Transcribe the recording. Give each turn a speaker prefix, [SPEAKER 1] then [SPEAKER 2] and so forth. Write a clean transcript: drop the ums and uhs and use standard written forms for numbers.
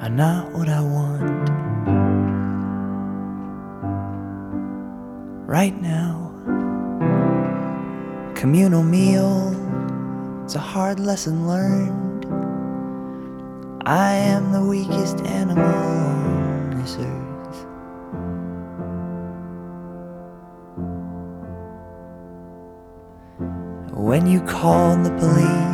[SPEAKER 1] are not what I want right now. Communal meal, it's a hard lesson learned. I am the weakest animal on this earth. When you called the police,